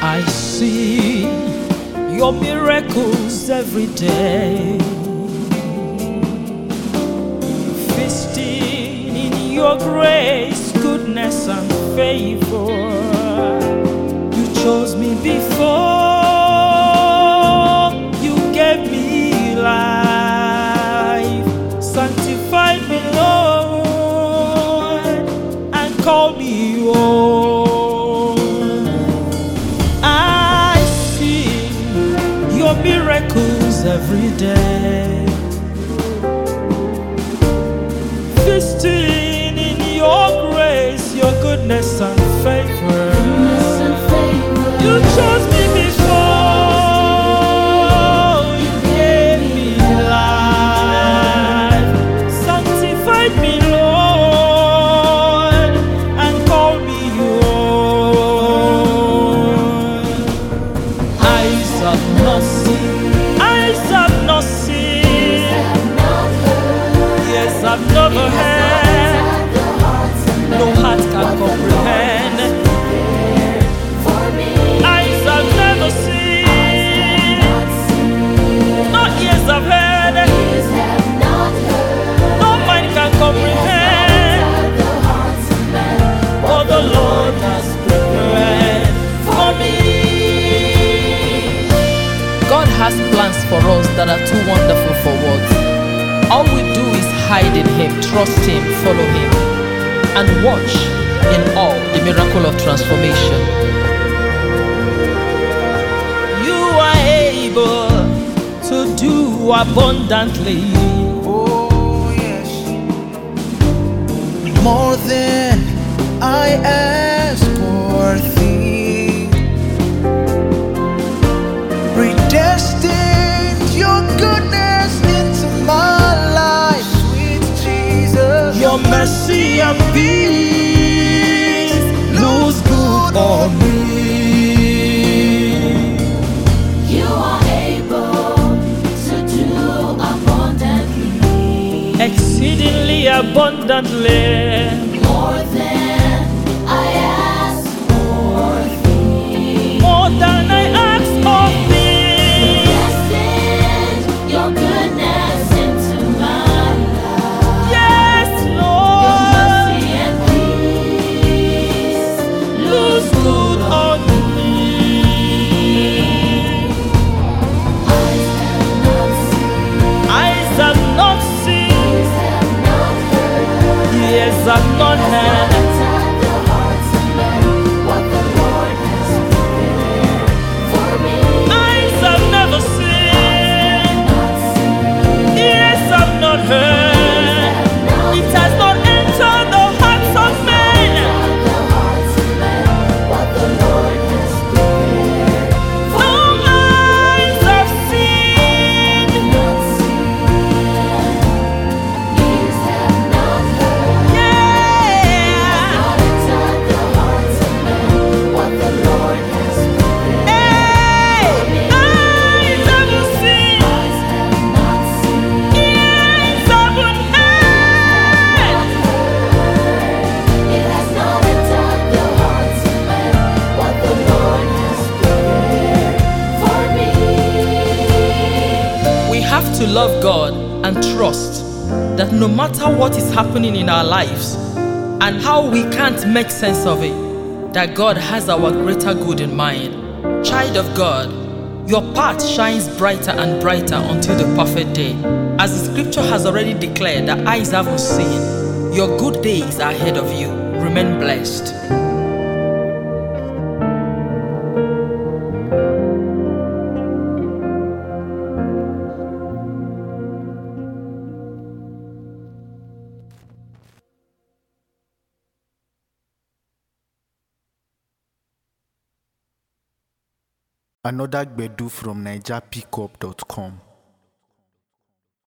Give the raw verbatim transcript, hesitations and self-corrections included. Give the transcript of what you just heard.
I see your miracles every day, feasting in your grace, goodness and favor. You chose me before you gave me life, sanctified me, Lord, and called me yours. Miracles every day, feasting in your grace, your goodness and favor. You chose me before you gave me life, sanctified me, Lord, and called me yours. Eyes have not seen, eyes have not seen, yes, I've never heard, no heart can comprehend. Eyes have never seen, no ears have heard, no mind can comprehend what the Lord has prepared for me. God has plans for us that are too wonderful for words. All we do is hide in Him, trust Him, follow Him, and watch in awe the miracle of transformation. You are able to do abundantly. Oh yes, more than I ask or think. Predestined your goodness into my life, sweet Jesus. Your mercy and peace looks good on me. You are able to do abundantly, Exceedingly abundantly, more than I ask or think. more than I ask of thee. Destined your goodness into my life. Yes, Lord, Mercy and peace looks good on me. eyes have not seen, Eyes have not seen, ears have not heard. ears have not heard. Inside the hearts of men, what the Lord has prepared for me. Eyes have never seen, Not seen, ears have not heard. It has not entered the hearts of men. the hearts of men, what the Lord has prepared for No eyes have seen, not seen. Ears have not heard. yeah. Not inside the hearts of men, what the Lord has prepared. Hey, eyes haven't seen, Eyes have not seen, ears haven't heard. it has not entered the hearts of men, what the Lord has prepared for me. We have to love God and trust that no matter what is happening in our lives and how we can't make sense of it, that God has our greater good in mind. Child of God, your path shines brighter and brighter until the perfect day. As the scripture has already declared that eyes haven't seen, your good days are ahead of you. Remain blessed. Another Gbedu from Niger Pickup dot com.